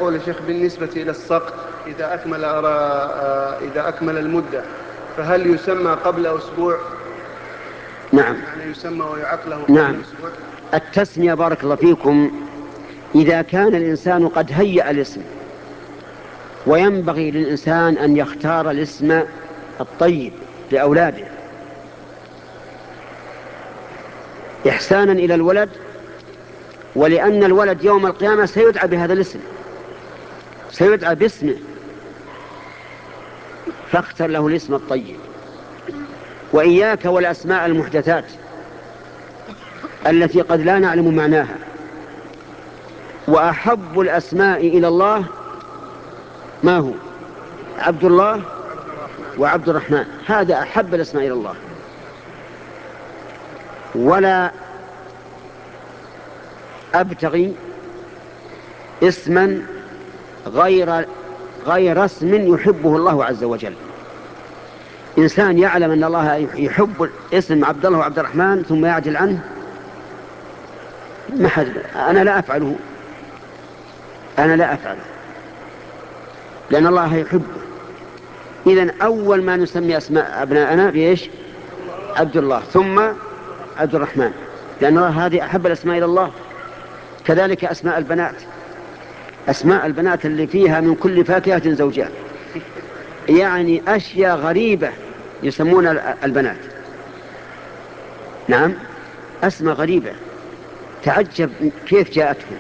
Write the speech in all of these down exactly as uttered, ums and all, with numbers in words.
يقول الشيخ بالنسبة إلى السقط إذا أكمل إذا أكمل المدة فهل يسمى قبل أسبوع؟ نعم. يعني يسمى ويعق له قبل نعم. أسبوع. التسمية بارك الله فيكم إذا كان الإنسان قد هيأ الاسم، وينبغي للإنسان أن يختار الاسم الطيب لأولاده إحسانا إلى الولد، ولأن الولد يوم القيامة سيدعى بهذا الاسم، سيدعى باسمه، فاختر له الاسم الطيب. وإياك والأسماء المحدثات التي قد لا نعلم معناها. وأحب الأسماء إلى الله ما هو؟ عبد الله وعبد الرحمن، هذا أحب الأسماء إلى الله. ولا أبتغي اسما غير غير اسم يحبه الله عز وجل. إنسان يعلم أن الله يحب اسم عبد الله وعبد الرحمن ثم يعجل عنه، ما حد أنا لا أفعله، أنا لا أفعله لأن الله يحبه. إذن أول ما نسمي أسماء أبناءنا بإيش؟ عبد الله ثم عبد الرحمن، لأن الله هذه أحب الأسماء إلى الله. كذلك أسماء البنات، أسماء البنات اللي فيها من كل فاكهة زوجان، يعني أشياء غريبة يسمون البنات. نعم، أسماء غريبة تعجب كيف جاءتهم،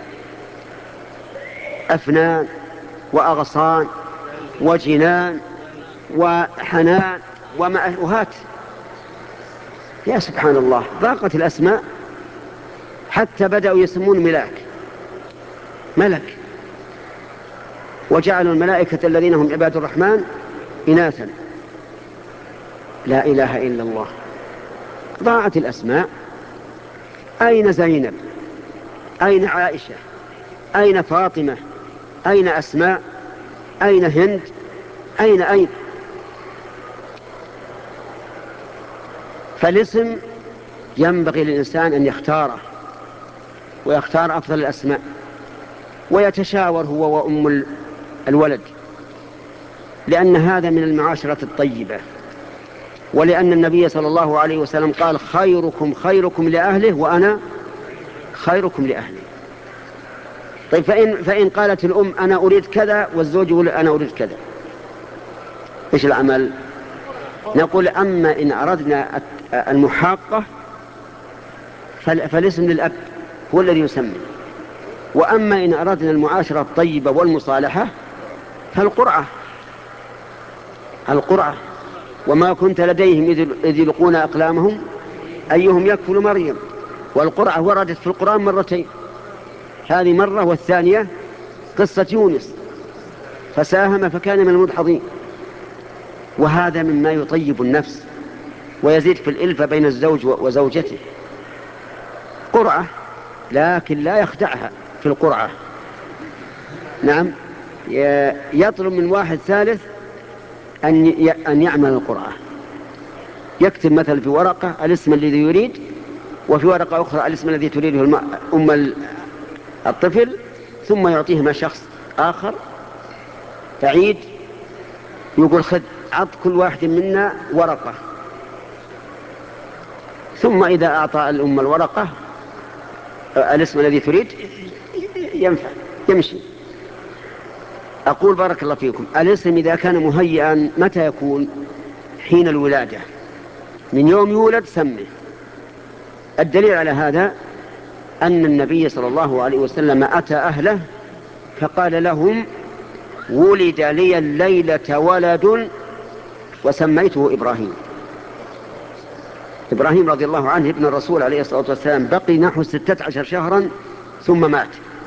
أفنان وأغصان وجنان وحنان ومأهات، يا سبحان الله ضاقت الأسماء حتى بدأوا يسمون ملاك ملك، وجعلوا الملائكة الذين هم عباد الرحمن إناثا. لا إله إلا الله، ضاعت الأسماء. أين زينب؟ أين عائشة؟ أين فاطمة؟ أين أسماء؟ أين هند؟ أين أين؟ فالاسم ينبغي للإنسان أن يختاره ويختار أفضل الأسماء، ويتشاور هو وأم الولد، لأن هذا من المعاشرة الطيبة، ولأن النبي صلى الله عليه وسلم قال خيركم خيركم لأهله وأنا خيركم لأهلي. طيب فإن, فإن قالت الأم أنا أريد كذا والزوج يقول أنا أريد كذا، إيش العمل؟ نقول أما إن أردنا المحاقة فالاسم للأب هو الذي يسمي، وأما إن أردنا المعاشرة الطيبة والمصالحة فالقرعة القرعة. وما كنت لديهم إذ يلقون أقلامهم أيهم يكفل مريم، والقرعة وردت في القرآن مرتين، هذه مرة والثانية قصة يونس فساهم فكان من المدحضين. وهذا مما يطيب النفس ويزيد في الإلفة بين الزوج وزوجته. قرعة لكن لا يخدعها في القرعة. نعم، يطلب من واحد ثالث أن يعمل القرعة، يكتب مثلا في ورقة الاسم الذي يريد، وفي ورقة أخرى الاسم الذي تريده أم الطفل، ثم يعطيه مع شخص آخر بعيد، يقول خذ عط كل واحد منا ورقة، ثم إذا أعطى الأم الورقة الاسم الذي تريد ينفع يمشي. أقول بارك الله فيكم الاسم إذا كان مهيئا متى يكون؟ حين الولادة، من يوم يولد سمه. الدليل على هذا أن النبي صلى الله عليه وسلم أتى أهله فقال لهم ولد لي الليلة ولد وسميته إبراهيم. إبراهيم رضي الله عنه ابن الرسول عليه الصلاة والسلام بقي نحو ستة عشر شهرا ثم مات،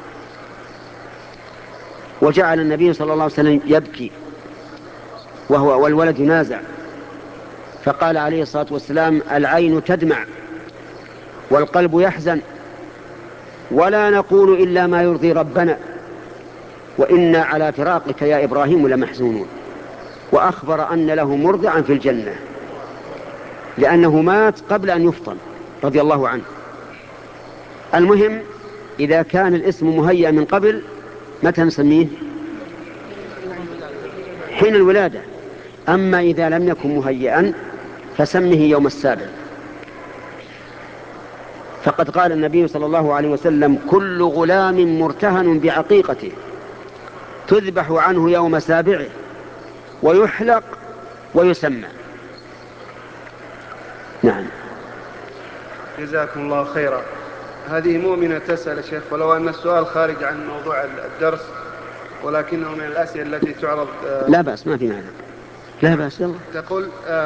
وجعل النبي صلى الله عليه وسلم يبكي وهو والولد ينازع، فقال عليه الصلاة والسلام العين تدمع والقلب يحزن ولا نقول إلا ما يرضي ربنا وإنا على فراقك يا إبراهيم لمحزونون. وأخبر أن له مرضعا في الجنة لأنه مات قبل أن يفطن رضي الله عنه. المهم إذا كان الاسم مهيأ من قبل متى نسميه؟ حين الولادة. أما إذا لم يكن مهيئا فسمه يوم السابع. فقد قال النبي صلى الله عليه وسلم: كل غلام مرتهن بعقيقته تذبح عنه يوم سابعه ويحلق ويسمى. نعم. جزاكم الله خيرا. هذه مؤمنة تسأل شيخ، ولو أن السؤال خارج عن موضوع الدرس ولكنه من الأسئلة التي تعرض. لا بأس، ما في معنى. لا بأس. يلا. تقول